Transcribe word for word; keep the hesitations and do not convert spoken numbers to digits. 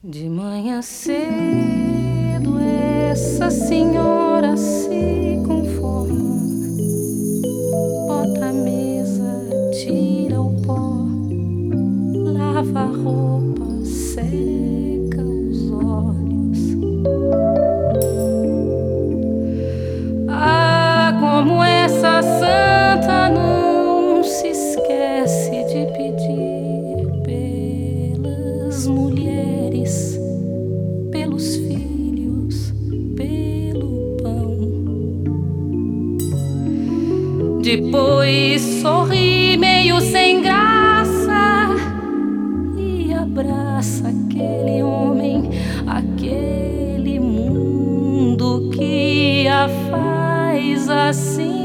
De manhã cedo essa senhora se conforma, bota a mesa, tira o pó, lava a roupa, seca os olhos. Ah, como essa santa não se esquece de pedir pelas mulheres, pelos filhos, pelo pão. Depois sorri meio sem graça e abraça aquele homem, aquele mundo que a faz assim.